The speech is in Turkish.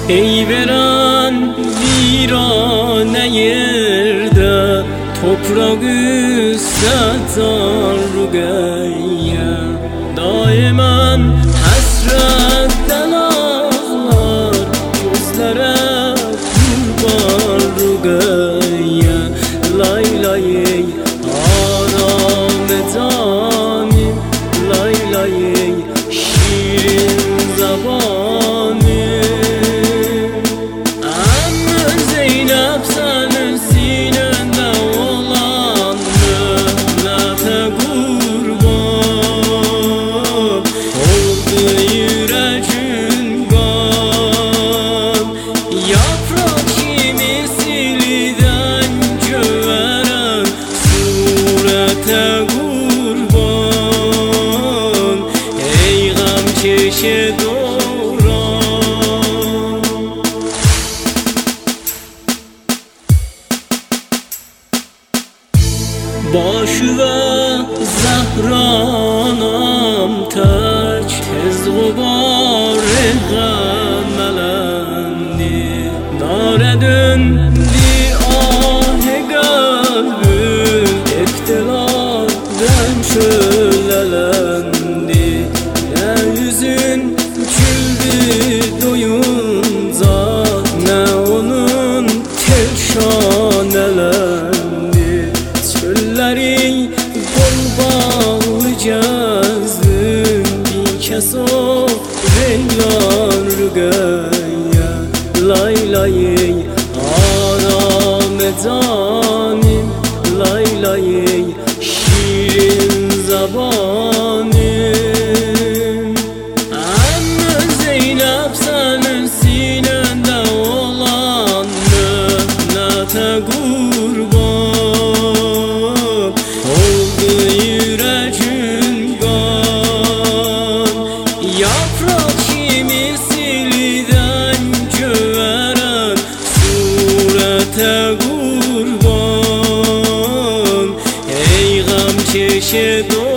Ey veren virane yerde, toprağı satan rügeye, daimen hasretten ağlar, gözlere kurban rügeye. Lay lay ey aram edanim, lay lay ey şirin zabanim. Zeynep senin sinende olan münnete kurban, oldu yüreğin kan. Yaprak kimisiden cöveren surete kurban, ey gam keşe başı ve zahranam taç, tez gubare gamelendi. Nare döndü ahe kalbim, ektelardan şölelendi. Ne yüzün güldü doyunca, ne onun terşanelendi. Çöllerin bol bağlı gezdim, bir kez o reylan rügeye. Lay lay ey aram edanim, lay lay ey şirin zabanim. Amma Zeynep senin sinende olan münnete kurban, oldu yüreğin kan. Yaprak kimisiden cöveren surete kurban, ey gam keşe